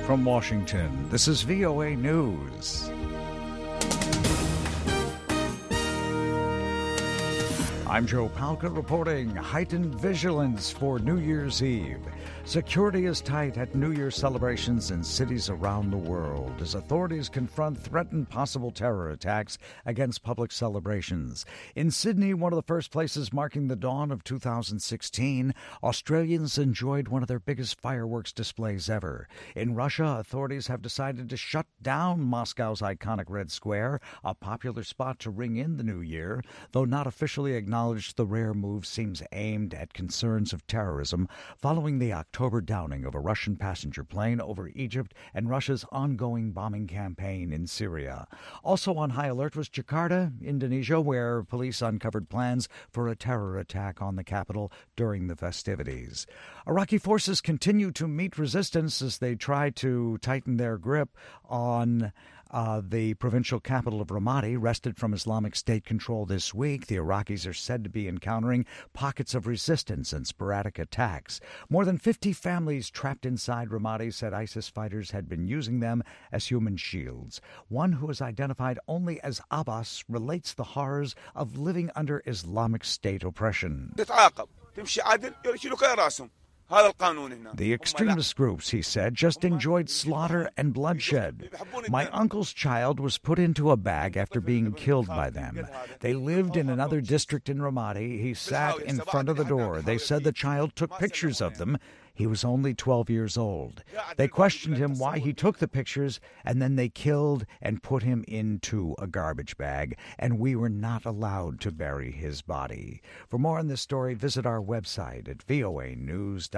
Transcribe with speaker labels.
Speaker 1: from Washington, this is VOA News. I'm Joe Palca reporting heightened vigilance for New Year's Eve. Security is tight at New Year's celebrations in cities around the world as authorities confront threatened possible terror attacks against public celebrations. In Sydney, one of the first places marking the dawn of 2016, Australians enjoyed one of their biggest fireworks displays ever. In Russia, authorities have decided to shut down Moscow's iconic Red Square, a popular spot to ring in the new year, though not officially acknowledged. The rare move seems aimed at concerns of terrorism following the October downing of a Russian passenger plane over Egypt and Russia's ongoing bombing campaign in Syria. Also on high alert was Jakarta, Indonesia, where police uncovered plans for a terror attack on the capital during the festivities. Iraqi forces continue to meet resistance as they try to tighten their grip on the provincial capital of Ramadi, wrested from Islamic State control this week. The Iraqis are said to be encountering pockets of resistance and sporadic attacks. More than 50 families trapped inside Ramadi said ISIS fighters had been using them as human shields. One who is identified only as Abbas relates the horrors of living under Islamic State oppression. The extremist groups, he said, just enjoyed slaughter and bloodshed. My uncle's child was put into a bag after being killed by them. They lived in another district in Ramadi. He sat in front of the door. They said the child took pictures of them. He was only 12 years old. They questioned him why he took the pictures, and then they killed and put him into a garbage bag, and we were not allowed to bury his body. For more on this story, visit our website at voanews.com.